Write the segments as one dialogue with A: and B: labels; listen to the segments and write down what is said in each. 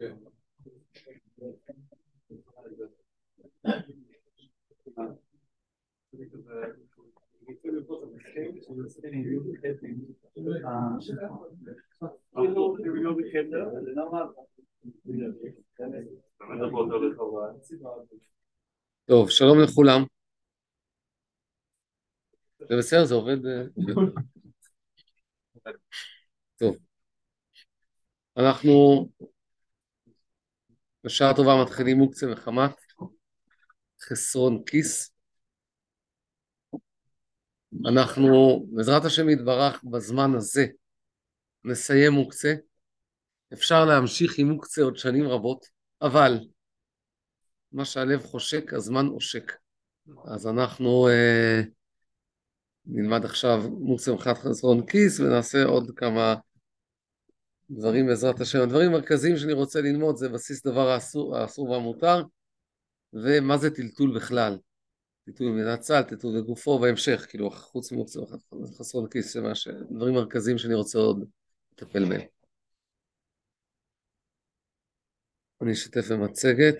A: טוב, שלום לכולם. זה בסדר, זה עובד. טוב, אנחנו בשעה טובה מתחילים מוקצה מחמת חסרון כיס. אנחנו בעזרת השם יתברך בזמן הזה נסיים מוקצה. אפשר להמשיך עם מוקצה עוד שנים רבות, אבל מה שהלב חושק הזמן עושק. אז אנחנו נלמד עכשיו מוקצה מחמת חסרון כיס ונעשה עוד כמה דברים בעזרת השם. הדברים המרכזיים שאני רוצה ללמוד זה בסיס דבר האסור והמותר, ומה זה טלטול בכלל. טלטול במדינת צה"ל, טלטול בגופו בהמשך, כאילו חוץ ממוקצה חסרון כיס, דברים מרכזיים שאני רוצה עוד לטפל בהם. אני אשתף במצגת.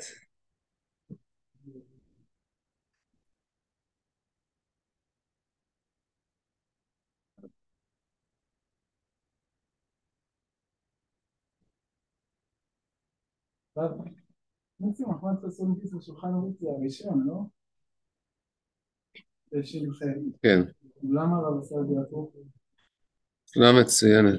B: מוקצה מחמת חסרון כיס לשולחן המוקצה הראשון, לא?
A: כן.
B: למה הרב עשה את זה הפוך?
A: שאלה מצוינת.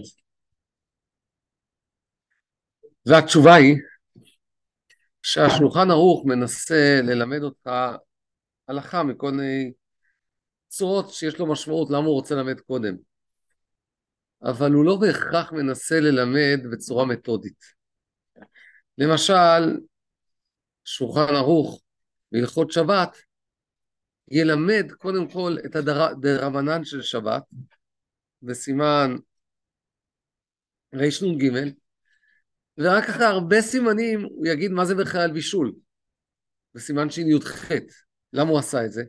A: והתשובה היא שהשולחן ערוך מנסה ללמד אותך הלכה מכל מיני צורות שיש לו משמעות למה הוא רוצה ללמד קודם. אבל הוא לא בהכרח מנסה ללמד בצורה מתודית. למשל, שולחן ערוך בהלכות שבת ילמד קודם כל את הדרבנן של שבת בסימן רנ"ג, ורק אחרי הרבה סימנים הוא יגיד מה זה בכלל בישול בסימן שי"ח. למה הוא עשה את זה?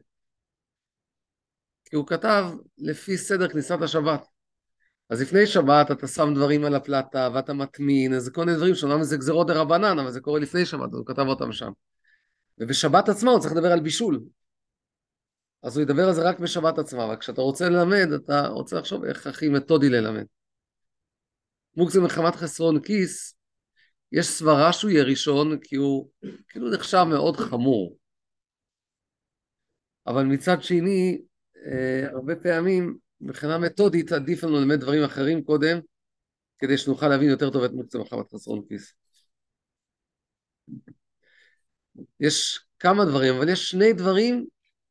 A: כי הוא כתב לפי סדר כניסת השבת. אז לפני שבת אתה שם דברים על הפלטה ואתה מטמין, אז זה כל מיני דברים שאומנם זה גזירות דרבנן, אבל זה קורה לפני שבת, אז הוא כתב אותם שם. ובשבת עצמה הוא צריך לדבר על בישול, אז הוא ידבר על זה רק בשבת עצמה. אבל כשאתה רוצה ללמד, אתה רוצה לחשוב איך הכי מתודי ללמד. מוקצה מחמת חסרון כיס, יש סברה שהוא יהיה ראשון, כי הוא כאילו נחשב מאוד חמור. אבל מצד שני, הרבה פעמים, מבחינה מתודית, עדיף לנו ללמד דברים אחרים קודם, כדי שנוכל להבין יותר טוב את מוקצה מחמת חסרון כיס. יש כמה דברים, אבל יש שני דברים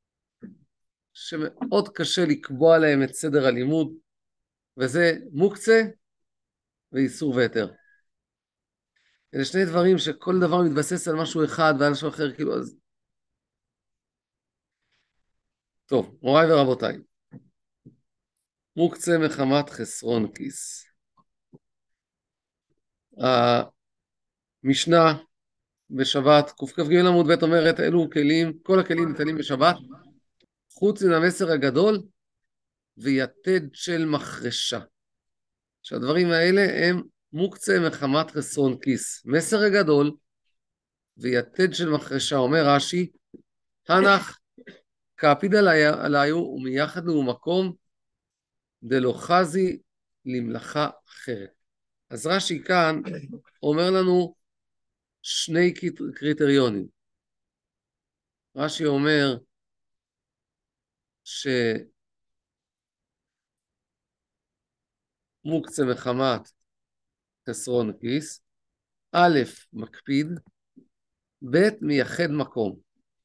A: שמאוד קשה לקבוע להם את סדר הלימוד, וזה מוקצה ואיסור והיתר. אלה שני דברים שכל דבר מתבסס על משהו אחד ועל משהו אחר, כאילו אז... טוב, מוריי ורבותיי, מוקצה מחמת חסרון כיס. המשנה בשבת, קכ"ג עמוד ב' אומרת, אלו כלים, כל הכלים ניתנים בשבת, חוץ מן המסר הגדול ויתד של מחרשה. שהדברים האלה הם מוקצה מחמת חסרון כיס. מסר הגדול ויתד של מחרשה, אומר רש"י, תנח קפיד עליו ומייחד לו מקום דלא חזי למלאכה אחרת. אז רש"י כאן אומר לנו שני קריטריונים. רש"י אומר שמוקצה מחמת חסרון כיס, א', מקפיד, ב', מייחד מקום.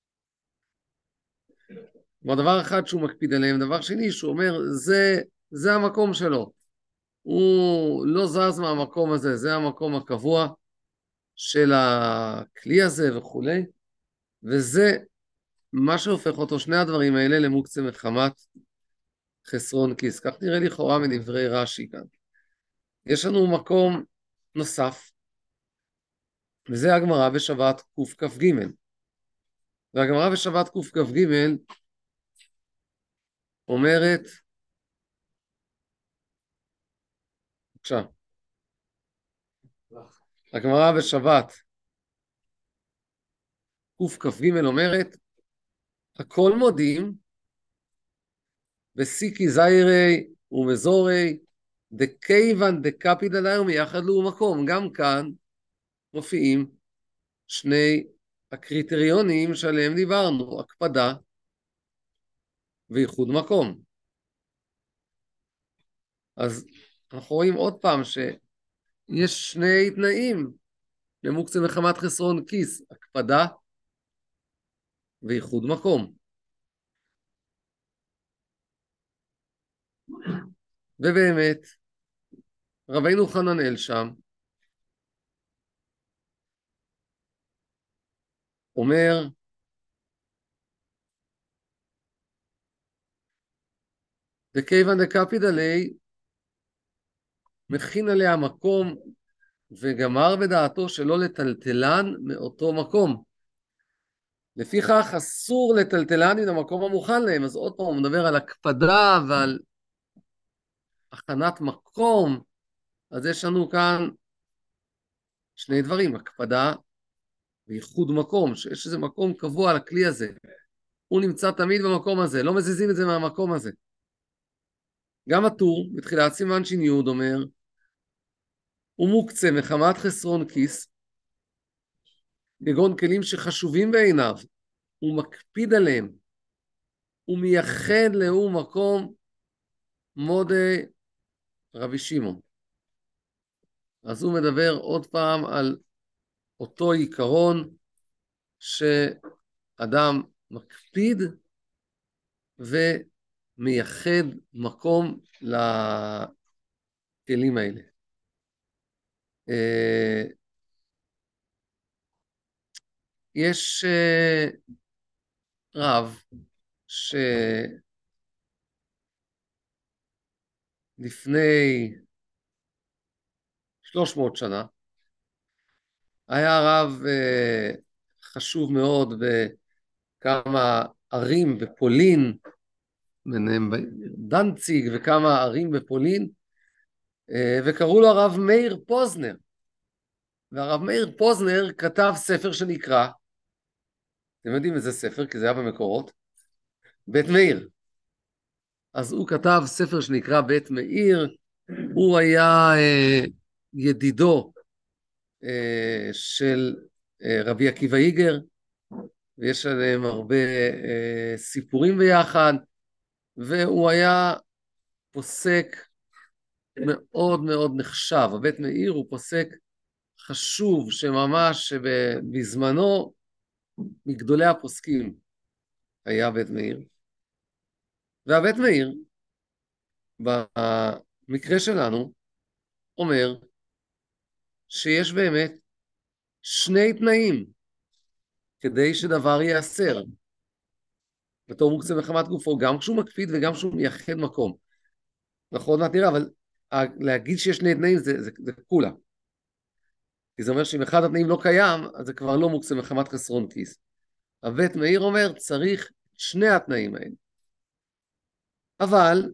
A: כלומר, דבר אחד שהוא מקפיד עליהם, דבר שני שהוא אומר, זה המקום שלו. הוא לא זז מהמקום הזה, זה המקום הקבוע של הכלי הזה וכולי, וזה מה שהופך אותו, שני הדברים האלה, למוקצה מחמת חסרון כיס. כך נראה לכאורה מדברי רש"י כאן. יש לנו מקום נוסף, וזה הגמרא בשבת קכ"ג. והגמרא בשבת קכ"ג אומרת, בבקשה. הגמרא בשבת, קכ"ג אומרת, הכל מודים, בסיקי זיירי ומזורי, דקייבן דקפידא להו מיחד לו מקום. גם כאן מופיעים שני הקריטריונים שעליהם דיברנו, הקפדה וייחוד מקום. אז אנחנו רואים עוד פעם שיש שני תנאים למוקצה מחמת חסרון כיס, הקפדה וייחוד מקום. ובאמת, רבינו חננאל שם אומר, דכיוון דקפידא ליה, מכין עליה מקום וגמר בדעתו שלא לטלטלן מאותו מקום. לפיכך אסור לטלטלן מן המקום המוכן להם. אז עוד פעם הוא מדבר על הקפדה ועל הכנת מקום. אז יש לנו כאן שני דברים, הקפדה וייחוד מקום, שיש איזה מקום קבוע על הכלי הזה. הוא נמצא תמיד במקום הזה, לא מזיזים את זה מהמקום הזה. גם הטור, בתחילת סימן ש"י אומר, הוא מוקצה מחמת חסרון כיס, כגון כלים שחשובים בעיניו, הוא מקפיד עליהם, הוא מייחד לאו מקום מודה רבי שמעון. אז הוא מדבר עוד פעם על אותו עיקרון שאדם מקפיד ומייחד מקום לכלים האלה. יש רב שלפני 300 שנה היה רב חשוב מאוד בכמה ערים בפולין, ביניהם דנציג וכמה ערים בפולין, וקראו לו הרב מאיר פוזנר. והרב מאיר פוזנר כתב ספר שנקרא, אתם יודעים איזה ספר, כי זה היה במקורות, בית מאיר. אז הוא כתב ספר שנקרא בית מאיר, הוא היה ידידו של רבי עקיבא איגר, ויש עליהם הרבה סיפורים ביחד, והוא היה פוסק מאוד מאוד נחשב. הבית מאיר הוא פוסק חשוב, שממש בזמנו מגדולי הפוסקים היה בית מאיר. והבית מאיר, במקרה שלנו, אומר שיש באמת שני תנאים כדי שדבר ייאסר. בתור מוקצה מחמת גופו, גם כשהוא מקפיד וגם כשהוא מייחד מקום. אנחנו עוד מעט נראה, אבל להגיד שיש שני תנאים זה כולה. כי זה אומר שאם אחד התנאים לא קיים, אז זה כבר לא מוקצה מחמת חסרון כיס. הבית מאיר אומר, צריך שני התנאים האלה. אבל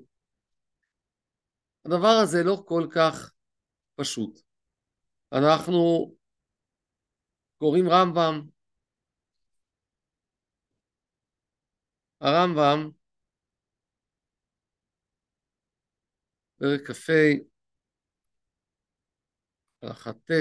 A: הדבר הזה לא כל כך פשוט. אנחנו קוראים רמב"ם. הרמב"ם, פרק כ"ה, הלכה ט',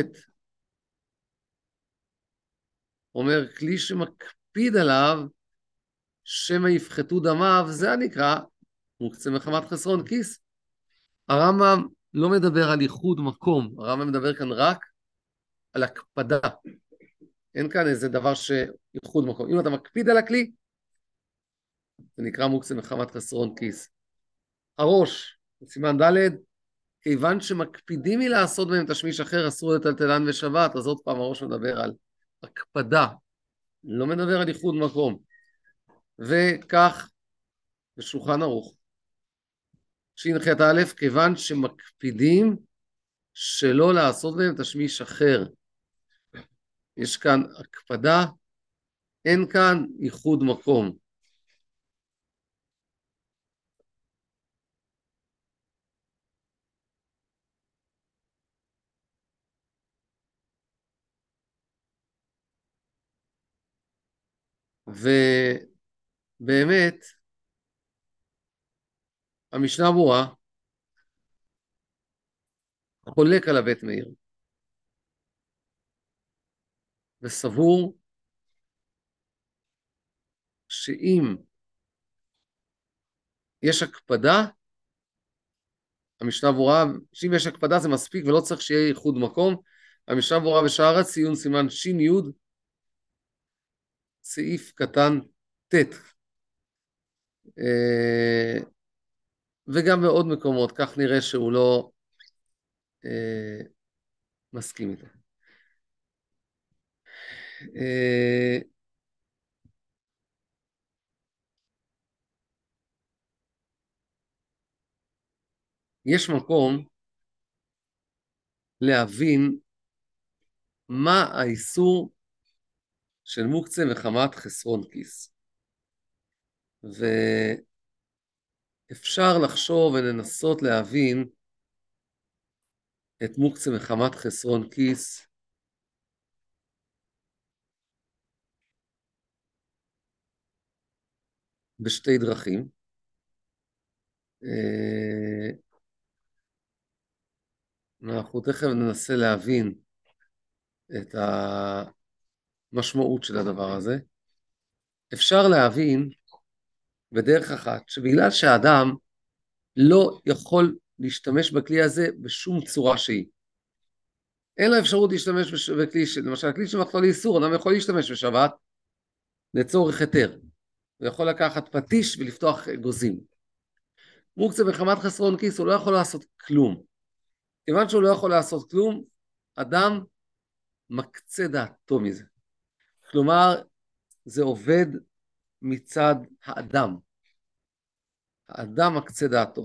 A: אומר, כלי שמקפיד עליו, שמא יפחתו דמיו, זה הנקרא מוקצה מחמת חסרון כיס. הרמב"ם לא מדבר על ייחוד מקום, הרמב"ם מדבר כאן רק על הקפדה. אין כאן איזה דבר שייחוד מקום. אם אתה מקפיד על הכלי, זה נקרא מוקצה מחמת חסרון כיס. הראש, סימן ד', כיוון שמקפידים מלעשות בהם תשמיש אחר, אסור לטלטלן ושבת, אז עוד פעם הראש מדבר על הקפדה, לא מדבר על ייחוד מקום. וכך בשולחן ערוך, ש"ח א', כיוון שמקפידים שלא לעשות בהם תשמיש אחר. יש כאן הקפדה, אין כאן ייחוד מקום. ובאמת, המשנה ברורה חולק על הבית מאיר, וסבור שאם יש הקפדה, המשנה ברורה, שאם יש הקפדה זה מספיק ולא צריך שיהיה ייחוד מקום. המשנה ברורה בשער הציון סימן שין יוד, סעיף קטן ט', וגם בעוד מקומות, כך נראה שהוא לא מסכים איתה. יש מקום להבין מה האיסור של מוקצה מחמת חסרון כיס. ואפשר לחשוב ולנסות להבין את מוקצה מחמת חסרון כיס בשתי דרכים. אנחנו תכף ננסה להבין את המשמעות של הדבר הזה. אפשר להבין בדרך אחת, שבגלל שהאדם לא יכול להשתמש בכלי הזה בשום צורה שהיא. אין לו אפשרות להשתמש בכלי, למשל, הכלי שמחתו לאיסור, אדם יכול להשתמש בשבת לצורך היתר. הוא יכול לקחת פטיש ולפתוח גוזים. מוקצה מחמת חסרון כיס, הוא לא יכול לעשות כלום. כיוון שהוא לא יכול לעשות כלום, אדם מקצה דעתו מזה. כלומר, זה עובד מצד האדם. האדם מקצה דעתו.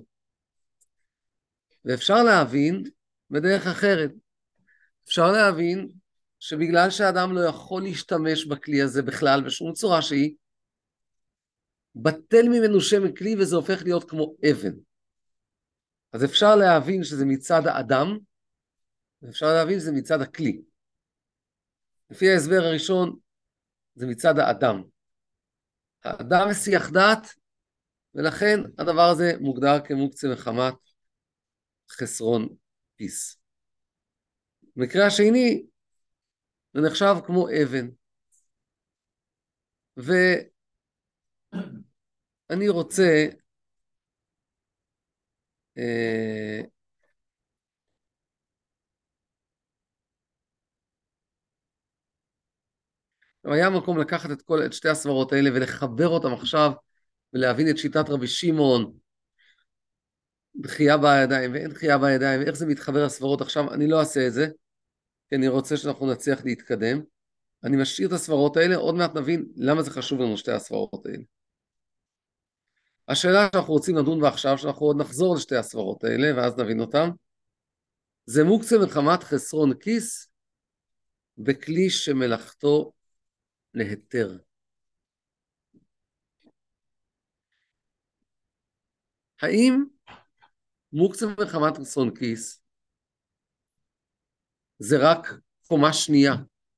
A: ואפשר להבין בדרך אחרת. אפשר להבין שבגלל שהאדם לא יכול להשתמש בכלי הזה בכלל בשום צורה שהיא, בטל ממנו שם כלי וזה הופך להיות כמו אבן. אז אפשר להבין שזה מצד האדם, ואפשר להבין שזה מצד הכלי. לפי ההסבר הראשון, זה מצד האדם. האדם מסיח דעת, ולכן הדבר הזה מוגדר כמוקצה מחמת חסרון כיס. במקרה השני, זה נחשב כמו אבן. ואני רוצה היה מקום לקחת את שתי הסברות האלה ולחבר אותם עכשיו ולהבין את שיטת רבי שמעון, דחייה בידיים ואין דחייה בידיים, איך זה מתחבר לסברות. עכשיו אני לא אעשה את זה, כי אני רוצה שאנחנו נצליח להתקדם. אני משאיר את הסברות האלה, עוד מעט נבין למה זה חשוב לנו שתי הסברות האלה. השאלה שאנחנו רוצים לדון בה עכשיו, שאנחנו עוד נחזור לשתי הסברות האלה ואז נבין אותם, זה מוקצה מחמת חסרון כיס בכלי שמלאכתו להיתר. האם מוקצה מחמת חסרון כיס זה רק קומה שנייה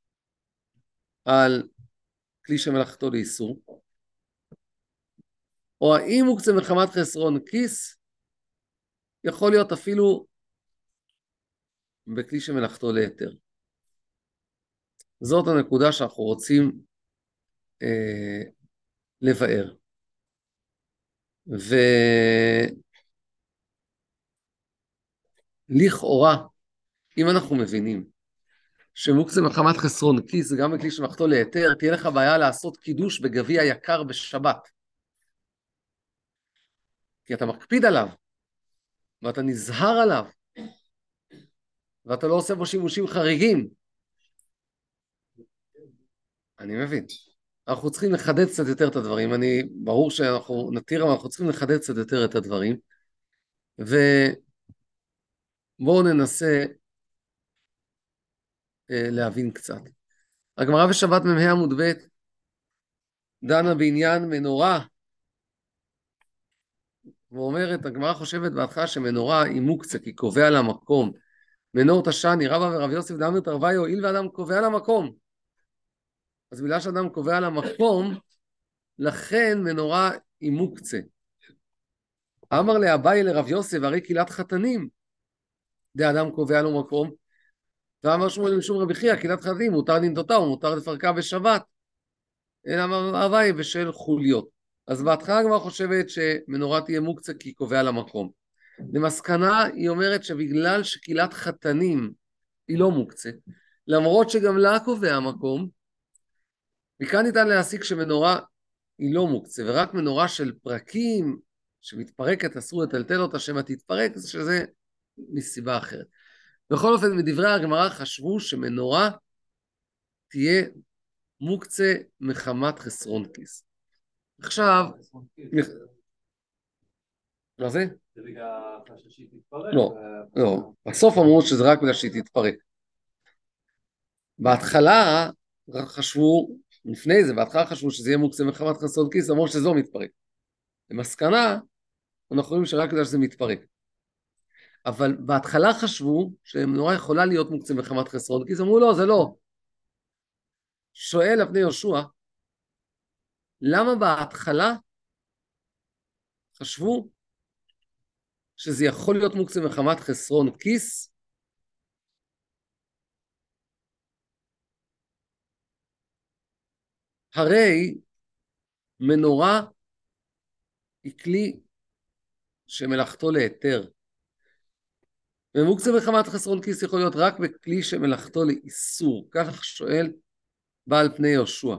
A: על כלי שמלאכתו לאיסור, או האם מוקצה מחמת חסרון כיס יכול להיות אפילו בכלי שמלאכתו להיתר? זאת הנקודה שאנחנו רוצים לבאר. ולכאורה, אם אנחנו מבינים שמוקצה מחמת חסרון כיס זה גם בכלי שמלאכתו להיתר, תהיה לך בעיה לעשות קידוש בגביע יקר בשבת. כי אתה מקפיד עליו, ואתה נזהר עליו, ואתה לא עושה בו שימושים חריגים. אני מבין. אנחנו צריכים לחדד קצת יותר את הדברים. ברור שאנחנו נתיר, אבל אנחנו צריכים לחדד קצת יותר את הדברים. ובואו ננסה להבין קצת. הגמרא בשבת מ"ה עמוד ב' דנה בעניין מנורה, ואומרת, הגמרא חושבת בהתחלה שמנורה היא מוקצה, כי קובע לה מקום. מנור תשני, רבא ורב יוסף דאמר תרוויו, הואיל ואדם קובע לה מקום. אז בגלל שאדם קובע לה מקום, לכן מנורה היא מוקצה. אמר לאביי לרב יוסף, הרי קהילת חתנים, דאדם קובע לו מקום, ואמר שמואל משום רבי חייא, קהילת חתנים, מותר לנדותה ומותר לפרקה בשבת. אלא אמר אביי בשל חוליות. אז בהתחלה כבר חושבת שמנורה תהיה מוקצה כי היא קובע לה מקום. למסקנה היא אומרת שבגלל שקהילת חתנים היא לא מוקצה, למרות שגם לה קובע מקום, מכאן ניתן להסיק שמנורה היא לא מוקצה, ורק מנורה של פרקים שמתפרקת, אסור לטלטל אותה שמא תתפרק, שזה מסיבה אחרת. בכל אופן, מדברי הגמרא חשבו שמנורה תהיה מוקצה מחמת חסרון כיס. עכשיו, מה זה?
B: זה בגלל שהיא תתפרק?
A: לא, לא. בסוף אמרו שזה רק בגלל שהיא תתפרק. בהתחלה חשבו, לפני זה, בהתחלה חשבו שזה יהיה מוקצה מחמת חסרון כיס, אמרו שזה לא מתפרק. למסקנה, אנחנו רואים שרק בגלל שזה מתפרק. אבל בהתחלה חשבו שמנורה יכולה להיות מוקצה מחמת חסרון כיס, אמרו לא, זה לא. שואל אבני יהושע, למה בהתחלה חשבו שזה יכול להיות מוקצה מחמת חסרון כיס? הרי מנורה היא כלי שמלאכתו להיתר. ומוקצה מחמת חסרון כיס יכול להיות רק בכלי שמלאכתו לאיסור. כך שואל בעל פני יהושע.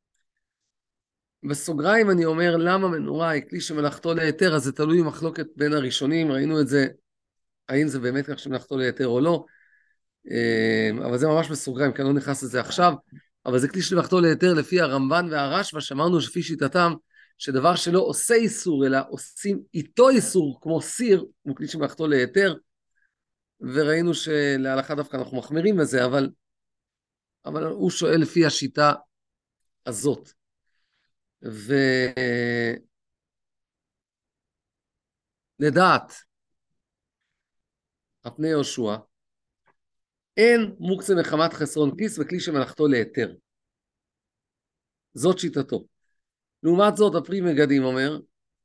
A: בסוגריים אני אומר, למה מנורה היא כלי שמלאכתו להיתר? אז זה תלוי במחלוקת בין הראשונים, ראינו את זה, האם זה באמת כך שמלאכתו להיתר או לא, אבל זה ממש בסוגריים, כי אני לא נכנס לזה עכשיו, אבל זה כלי שמלאכתו להיתר לפי הרמב"ן והרשב"א, שאמרנו שלפי שיטתם, שדבר שלא עושה איסור, אלא עושים איתו איסור, כמו סיר, הוא כלי שמלאכתו להיתר, וראינו שלהלכה דווקא אנחנו מחמירים בזה, אבל הוא שואל לפי השיטה הזאת. ולדעת הפני יהושע, אין מוקצה מחמת חסרון כיס בכלי שמלאכתו להיתר. זאת שיטתו. לעומת זאת, הפרי מגדים אומר,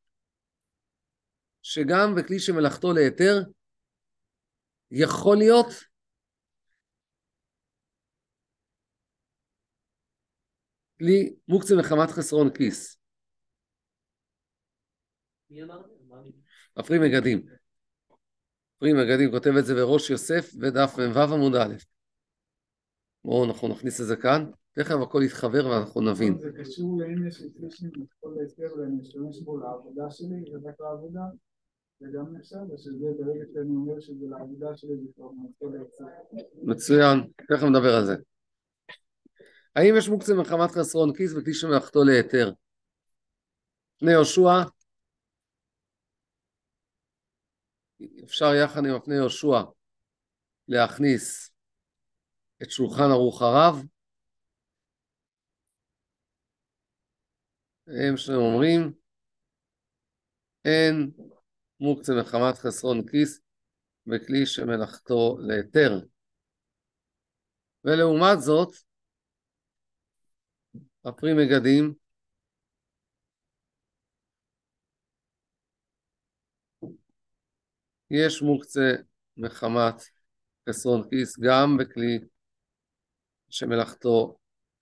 A: שגם בכלי שמלאכתו להיתר, יכול להיות כלי מוקצה מחמת חסרון כיס. הפרי מגדים. הפרי מגדים כותב את זה בראש יוסף ודף מ"ו עמוד א'. בואו אנחנו נכניס את זה כאן, תכף הכל יתחבר ואנחנו נבין.
B: זה קשור לאם יש לפני כל ההסבר ואני אשתמש בו לעבודה שלי, זה רק לעבודה, וגם נחשב, ושזה ברגע שאני אומר שזה לעבודה שלי, זה כבר מנסה להצליח.
A: מצוין, תכף נדבר על זה. האם יש מוקצה מחמת חסרון כיס בכלי שמלאכתו להיתר? פני יהושע, אפשר יחד עם הפני יהושע להכניס את שולחן ערוך הרב. הם שאומרים, אין מוקצה מחמת חסרון כיס בכלי שמלאכתו להיתר. ולעומת זאת, הפרי מגדים יש מוקצה מחמת חסרון כיס גם בכלי שמלאכתו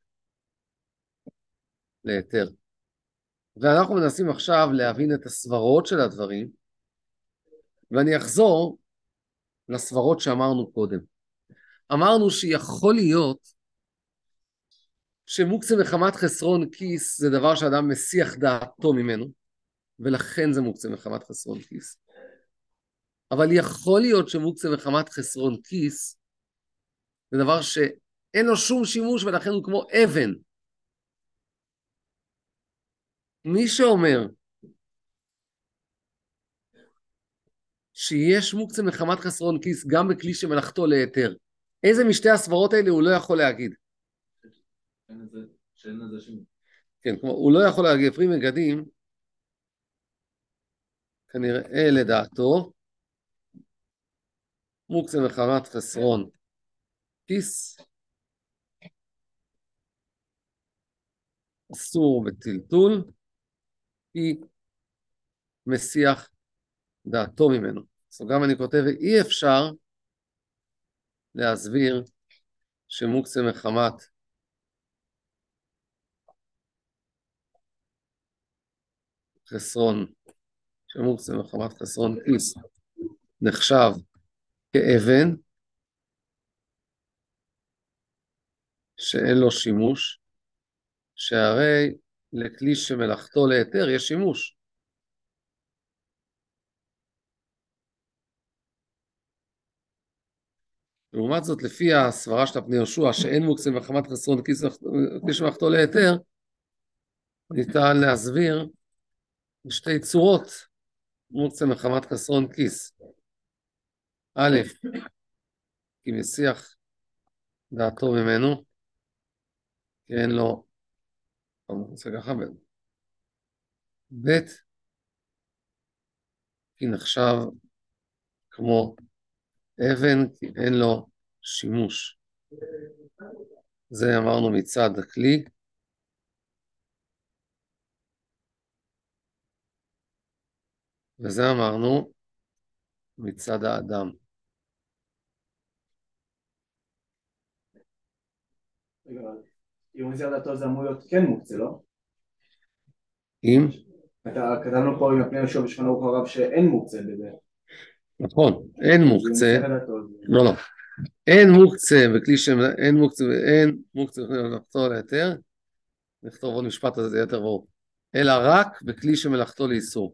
A: להיתר. ואנחנו מנסים עכשיו להבין את הסברות של הדברים, ואני אחזור לסברות שאמרנו קודם. אמרנו שיכול להיות שמוקצה מחמת חסרון כיס זה דבר שאדם מסיח דעתו ממנו, ולכן זה מוקצה מחמת חסרון כיס. אבל יכול להיות שמוקצה מחמת חסרון כיס זה דבר שאין לו שום שימוש ולכן הוא כמו אבן. מי שאומר שיש מוקצה מחמת חסרון כיס גם בכלי שמלאכתו להיתר, איזה משתי הסברות האלה הוא לא יכול להגיד?
B: שאין לזה שימוש.
A: כן, כמו הוא לא יכול להגיד, פרי מגדים, כנראה לדעתו, מוקצה מחמת חסרון כיס, אסור בטלטול, כי מסיח דעתו ממנו. אז גם אני כותב, אי אפשר להסביר שמוקצה מחמת חסרון, שמוקצה מחמת חסרון כיס, נחשב כאבן שאין לו שימוש, שהרי לכלי שמלאכתו להיתר יש שימוש. לעומת זאת, לפי הסברה של פני יהושע, שאין מוקצה מחמת חסרון כלי שמלאכתו להיתר, ניתן להסביר בשתי צורות מוקצה מחמת חסרון כיס. א', כי מסיח דעתו ממנו, כי אין לו, זה ככה ב', כי נחשב כמו אבן, כי אין לו שימוש. זה אמרנו מצד הכלי. וזה אמרנו מצד האדם.
C: אם מסיח דעתו זה אמור להיות כן מוקצה, לא?
A: אם?
C: כתבנו פה עם הפני יהושע בשולחן ערוך הרב שאין מוקצה בזה.
A: נכון, אין מוקצה. לא, לא. אין מוקצה בכלי אין מוקצה במלאכתו להיתר. נכתוב עוד משפט הזה, זה יותר ברור. אלא רק בכלי שמלאכתו לאיסור.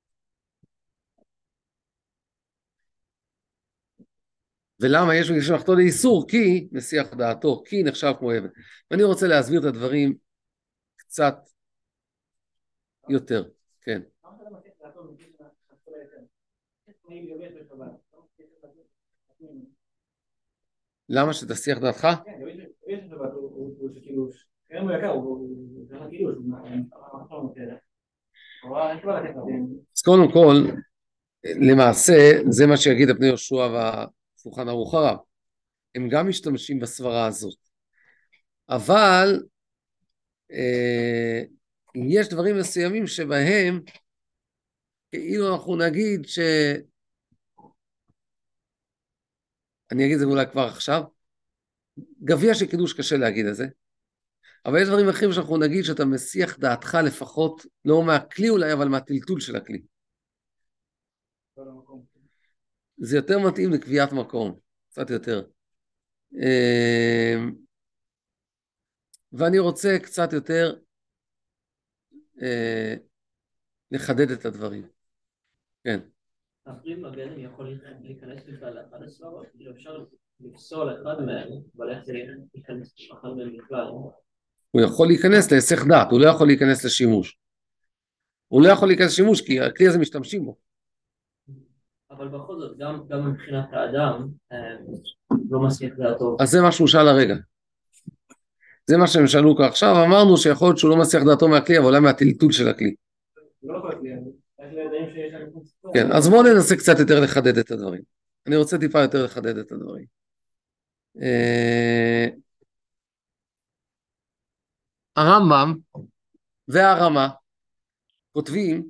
A: ולמה יש בכלי שמלאכתו לאיסור? כי מסיח דעתו, כי נחשב כמו אבן. ואני רוצה להסביר את הדברים קצת יותר. כן. למה שתסיח דעתך? אז קודם כל, למעשה, זה מה שיגיד הפני יהושע והשולחן ערוך הרב. הם גם משתמשים בסברה הזאת. אבל יש דברים מסוימים שבהם, כאילו אנחנו נגיד אני אגיד את זה אולי כבר עכשיו, גביע של קידוש קשה להגיד את זה, אבל יש דברים אחרים שאנחנו נגיד שאתה מסיח דעתך לפחות, לא מהכלי אולי, אבל מהטלטול של הכלי. זה יותר מתאים לקביעת מקום, קצת יותר. ואני רוצה קצת יותר לחדד את הדברים. כן.
D: הפרימה בעצם יכול להיכנס בכלל לאחד הסברות, אפשר לפסול אחד מהם, אבל איך זה להיכנס לאחד מהם בכלל?
A: הוא יכול להיכנס להיסח דעת, הוא לא יכול להיכנס לשימוש. הוא לא יכול להיכנס לשימוש, כי הכלי הזה משתמשים בו.
D: אבל בכל זאת, גם מבחינת האדם, לא מסיח דעתו.
A: אז זה מה שהוא שאל הרגע. זה מה שהם שאלו כאן עכשיו, אמרנו שיכול להיות שהוא לא מסיח דעתו מהכלי, אבל אולי מהטלטול של הכלי. כן, אז בואו ננסה קצת יותר לחדד את הדברים. אני רוצה טיפה יותר לחדד את הדברים. הרמב"ם והרמה כותבים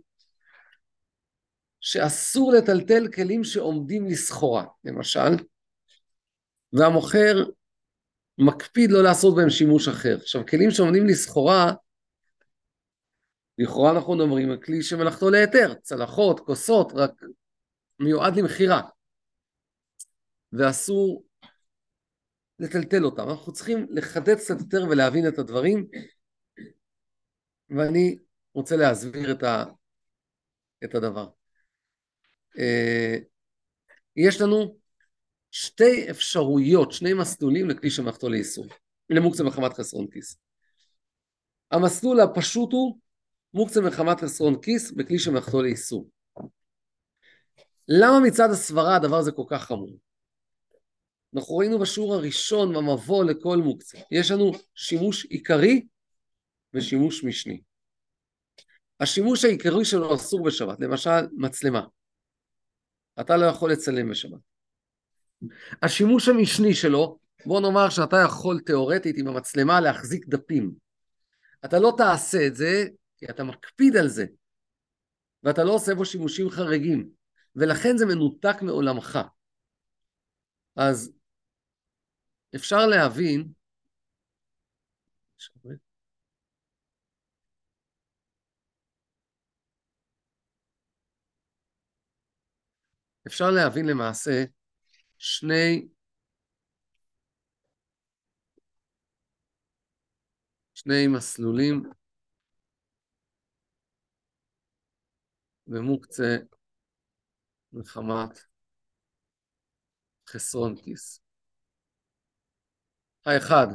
A: שאסור לטלטל כלים שעומדים לסחורה, למשל, והמוכר מקפיד לא לעשות בהם שימוש אחר. עכשיו, כלים שעומדים לסחורה, לכאורה אנחנו אומרים, הכלי שמלאכתו להיתר, צלחות, כוסות, רק מיועד למחירה. ואסור לטלטל אותם. אנחנו צריכים לחדד קצת יותר ולהבין את הדברים, ואני רוצה להסביר את הדבר. יש לנו שתי אפשרויות, שני מסלולים לכלי שמלאכתו לאיסור, למוקצה מחמת חסרון כיס. המסלול הפשוט הוא מוקצה מחמת חסרון כיס בכלי שמלאכתו לאיסור. למה מצד הסברה הדבר הזה כל כך חמור? אנחנו ראינו בשיעור הראשון במבוא לכל מוקצה. יש לנו שימוש עיקרי ושימוש משני. השימוש העיקרי שלו אסור בשבת, למשל מצלמה. אתה לא יכול לצלם בשבת. השימוש המשני שלו, בוא נאמר שאתה יכול תיאורטית עם המצלמה להחזיק דפים. אתה לא תעשה את זה, כי אתה מקפיד על זה, ואתה לא עושה בו שימושים חריגים, ולכן זה מנותק מעולמך. אז אפשר להבין, אפשר להבין למעשה שני מסלולים במוקצה מחמת חסרון כיס. האחד,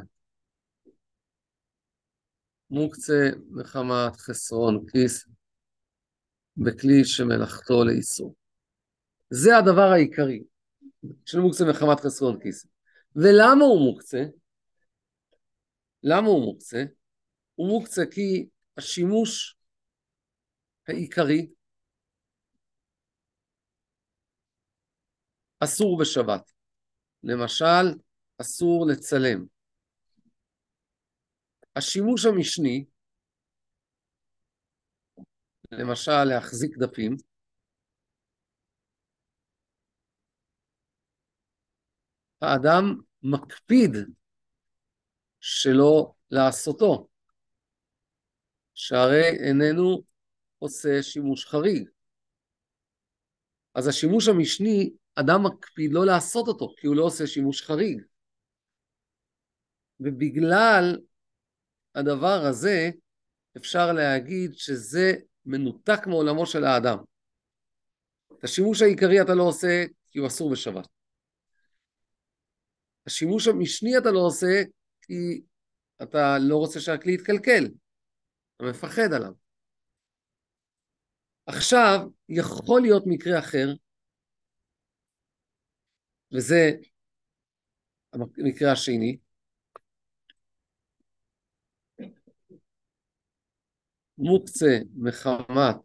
A: מוקצה מחמת חסרון כיס בכלי שמלאכתו לאיסור. זה הדבר העיקרי של מוקצה מחמת חסרון כיס. ולמה הוא מוקצה? למה הוא מוקצה? הוא מוקצה כי השימוש העיקרי אסור בשבת. למשל, אסור לצלם. השימוש המשני, למשל להחזיק דפים, האדם מקפיד שלא לעשותו, שהרי איננו עושה שימוש חריג. אז השימוש המשני, אדם מקפיד לא לעשות אותו, כי הוא לא עושה שימוש חריג. ובגלל הדבר הזה, אפשר להגיד שזה מנותק מעולמו של האדם. את השימוש העיקרי אתה לא עושה, כי הוא אסור בשבת. השימוש המשני אתה לא עושה, כי אתה לא רוצה שהכלי יתקלקל. אתה מפחד עליו. עכשיו, יכול להיות מקרה אחר, וזה המקרה השני, מוקצה מחמת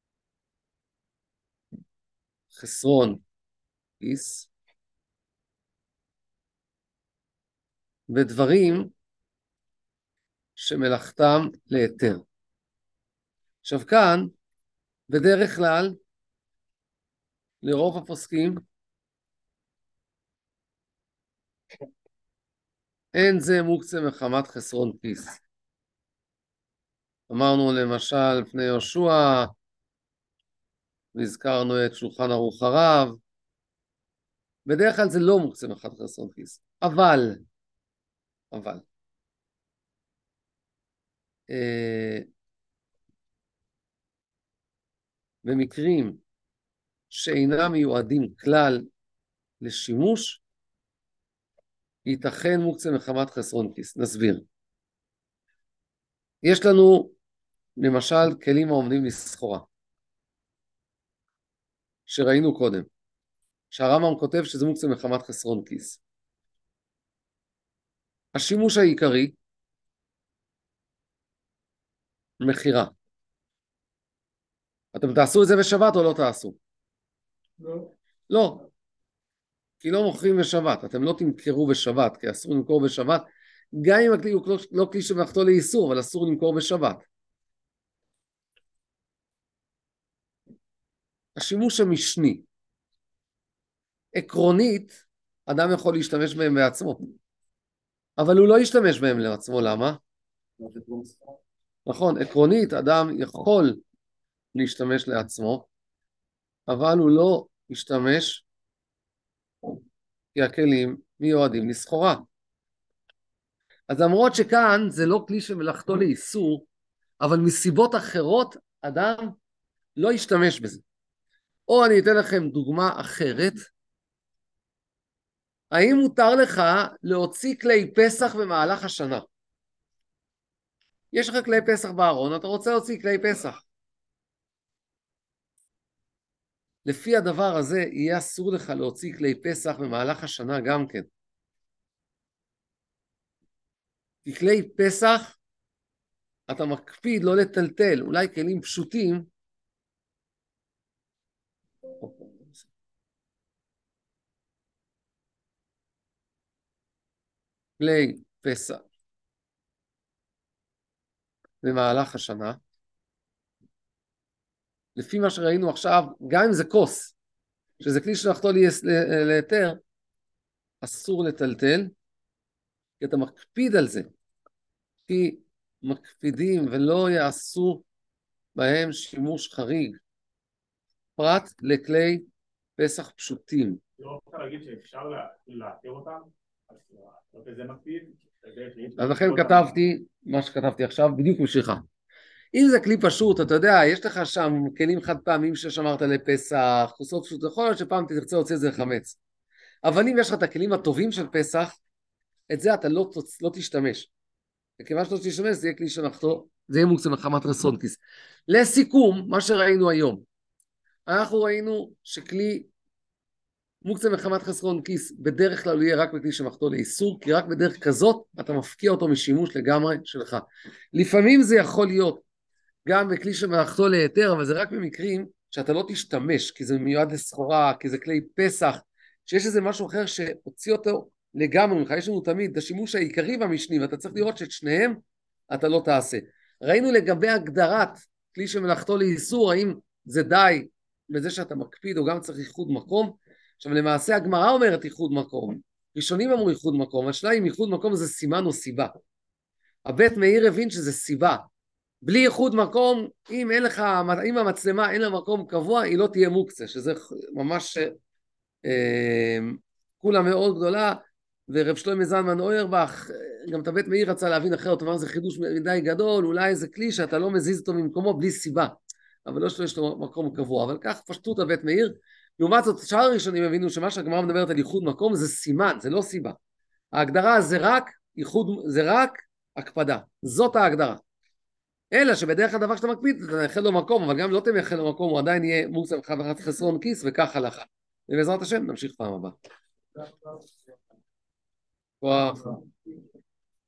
A: חסרון כיס, ודברים שמלאכתם להיתר. עכשיו כאן, בדרך כלל, לרוב הפוסקים, אין זה מוקצה מחמת חסרון כיס. אמרנו למשל לפני יהושע, והזכרנו את שולחן ערוך הרב, בדרך כלל זה לא מוקצה מחמת חסרון כיס. אבל, במקרים שאינם מיועדים כלל לשימוש, ייתכן מוקצה מחמת חסרון כיס. נסביר. יש לנו למשל כלים העומדים לסחורה, שראינו קודם, שהרמב"ם כותב שזה מוקצה מחמת חסרון כיס. השימוש העיקרי, מחירה. אתם תעשו את זה בשבת או לא תעשו?
B: לא.
A: לא. כי לא מוכרים בשבת. אתם לא תמכרו בשבת, כי אסור למכור בשבת. גם אם הכלי הוא לא כלי שמלאכתו לאיסור, אבל אסור למכור בשבת. השימוש המשני. עקרונית, אדם יכול להשתמש בהם בעצמו. אבל הוא לא ישתמש בהם לעצמו. למה? נכון, עקרונית, אדם יכול להשתמש לעצמו, אבל הוא לא ישתמש כי הכלים מיועדים לסחורה. אז למרות שכאן זה לא כלי שמלאכתו לאיסור, אבל מסיבות אחרות אדם לא ישתמש בזה. או אני אתן לכם דוגמה אחרת. האם מותר לך להוציא כלי פסח במהלך השנה? יש לך כלי פסח בארון, אתה רוצה להוציא כלי פסח. לפי הדבר הזה יהיה אסור לך להוציא כלי פסח במהלך השנה גם כן. כי כלי פסח אתה מקפיד לא לטלטל, אולי כלים פשוטים. כלי פסח במהלך השנה לפי מה שראינו עכשיו, גם אם זה כוס, שזה כלי שמלאכתו להיתר, אסור לטלטל, כי אתה מקפיד על זה. כי מקפידים ולא יעשו בהם שימוש חריג, פרט לכלי פסח פשוטים.
E: לא אפשר להגיד שאפשר להתיר אותם? אז לא כזה מקפיד?
A: אז לכן כתבתי מה שכתבתי עכשיו, בדיוק בשבילך. אם זה כלי פשוט, אתה יודע, יש לך שם כלים חד פעמים ששמרת לפסח, כוסות פשוט, יכול להיות שפעם תרצה להוציא את זה לחמץ. אבל אם יש לך את הכלים הטובים של פסח, את זה אתה לא תשתמש. וכיוון שלא תשתמש, זה יהיה כלי שמלאכתו, זה יהיה מוקצה מחמת רסונקיס. לסיכום, מה שראינו היום, אנחנו ראינו שכלי מוקצה מחמת חסרון כיס בדרך כלל הוא יהיה רק בכלי שמלאכתו לאיסור, כי רק בדרך כזאת אתה מפקיע אותו משימוש לגמרי שלך. לפעמים זה יכול להיות גם בכלי שמלאכתו להיתר, אבל זה רק במקרים שאתה לא תשתמש, כי זה מיועד לסחורה, כי זה כלי פסח, שיש איזה משהו אחר שהוציא אותו לגמרי ממך. יש לנו תמיד את השימוש העיקרי והמשני, ואתה צריך לראות שאת שניהם אתה לא תעשה. ראינו לגבי הגדרת כלי שמלאכתו לאיסור, האם זה די בזה שאתה מקפיד או גם צריך ייחוד מקום. עכשיו למעשה הגמרא אומרת ייחוד מקום, ראשונים אמרו ייחוד מקום, השאלה אם ייחוד מקום זה סימן או סיבה. הבית מאיר הבין שזה סיבה, בלי ייחוד מקום, אם המצלמה אין לה מקום קבוע, היא לא תהיה מוקצה, שזה ממש כולה מאוד גדולה, ורב שלמה זלמן אוירבך, גם את הבית מאיר רצה להבין אחרת, הוא אמר זה חידוש מדי גדול, אולי זה כלי שאתה לא מזיז אותו ממקומו בלי סיבה, אבל לא שיש לו מקום קבוע, אבל כך פשטות הבית מאיר. לעומת זאת, שאר הראשונים הבינו שמה שהגמרא מדברת על ייחוד מקום זה סימן, זה לא סיבה. ההגדרה זה רק ייחוד, זה רק הקפדה, זאת ההגדרה. אלא שבדרך כלל דבר שאתה מקפיד, אתה מייחד לו מקום, אבל גם לא תמייחד לו מקום, הוא עדיין יהיה מוקצה מחמת חסרון כיס, וכך הלכה. ובעזרת השם נמשיך פעם הבאה.